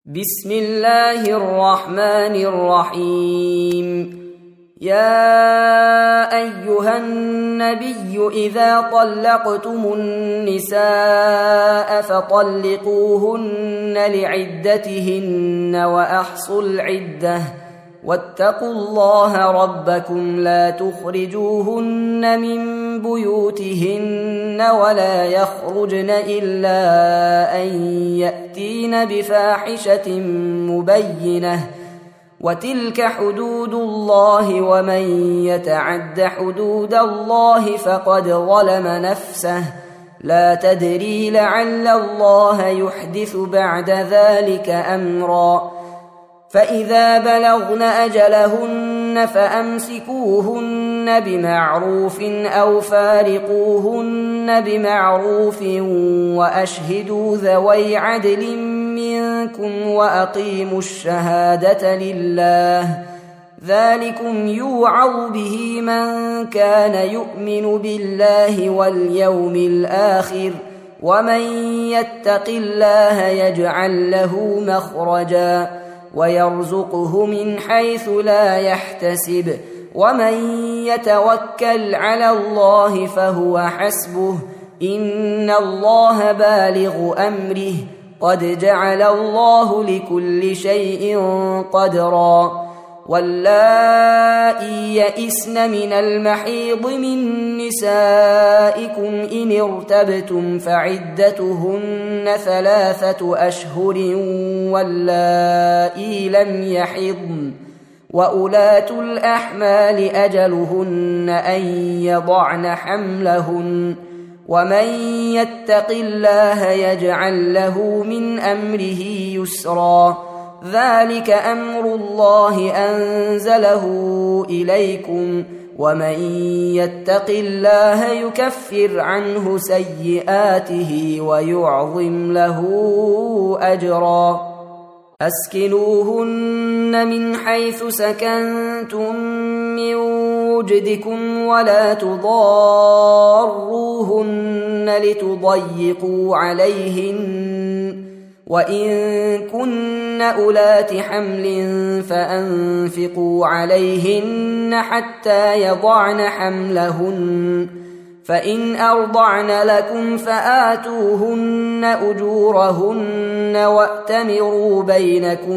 بسم الله الرحمن الرحيم. يا أيها النبي إذا طلقتم النساء فطلقوهن لعدتهن وأحصوا العدة واتقوا الله ربكم لا تخرجوهن من بيوتهن ولا يخرجن إلا أن يأتين بفاحشة مبينة وتلك حدود الله ومن يتعد حدود الله فقد ظلم نفسه لا تدري لعل الله يحدث بعد ذلك أمرا. فإذا بلغن أجلهن فأمسكوهن بمعروف أو فارقوهن بمعروف وأشهدوا ذوي عدل منكم وأقيموا الشهادة لله ذلكم يوعظ به من كان يؤمن بالله واليوم الآخر ومن يتق الله يجعل له مخرجا ويرزقه من حيث لا يحتسب ومن يتوكل على الله فهو حسبه إن الله بالغ أمره قد جعل الله لكل شيء قدرا. واللائي يئسن من المحيض من نسائكم إن ارتبتم فعدتهن 3 أشهر واللائي لم يحضن وأولاة الأحمال أجلهن أن يضعن حملهن ومن يتق الله يجعل له من أمره يسرا. ذلك أمر الله أنزله إليكم ومن يتق الله يكفر عنه سيئاته ويعظم له أجرا. أسكنوهن من حيث سكنتم من وجدكم ولا تضاروهن لتضيقوا عليهن وإن كن أولات حمل فأنفقوا عليهن حتى يضعن حملهن فإن أرضعن لكم فآتوهن أجورهن وأتمروا بينكم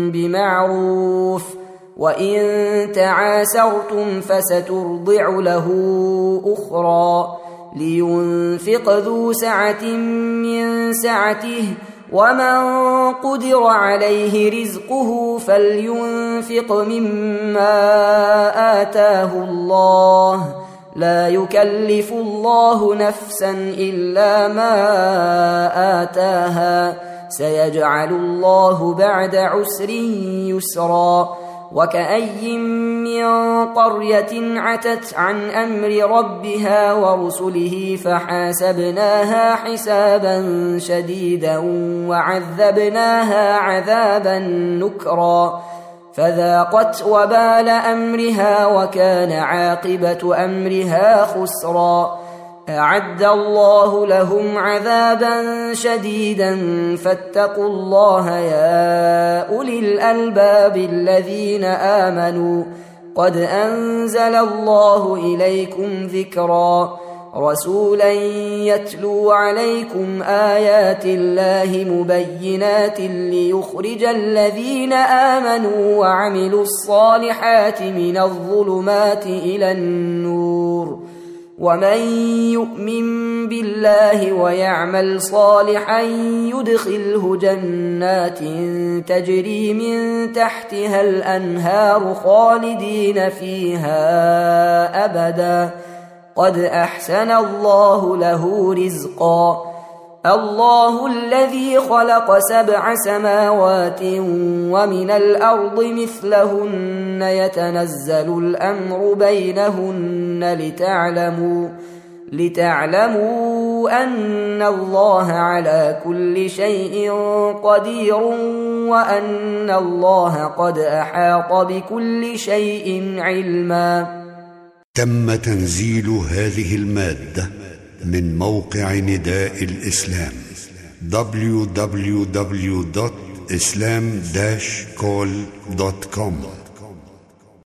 بمعروف وإن تعاسرتم فسترضع له أخرى لينفق ذو سعة من سعته ومن قدر عليه رزقه فلينفق مما آتاه الله لا يكلف الله نفسا إلا ما آتاها سيجعل الله بعد عسر يسرا. وكأي من قرية عتت عن أمر ربها ورسله فحاسبناها حسابا شديدا وعذبناها عذابا نكرا فذاقت وبال أمرها وكان عاقبة أمرها خسرا. أعد الله لهم عذابا شديدا فاتقوا الله يا أولي الألباب الذين آمنوا قد أنزل الله إليكم ذكرا رسولا يتلو عليكم آيات الله مبينات ليخرج الذين آمنوا وعملوا الصالحات من الظلمات إلى النور ومن يؤمن بالله ويعمل صالحا يدخله جنات تجري من تحتها الأنهار خالدين فيها أبدا قد أحسن الله له رزقا. الله الذي خلق 7 سماوات ومن الأرض مثلهن يتنزل الأمر بينهن لتعلموا أن الله على كل شيء قدير وأن الله قد أحاط بكل شيء علما. تم تنزيل هذه المادة من موقع نداء الإسلام www.nidaelislam islam-call.com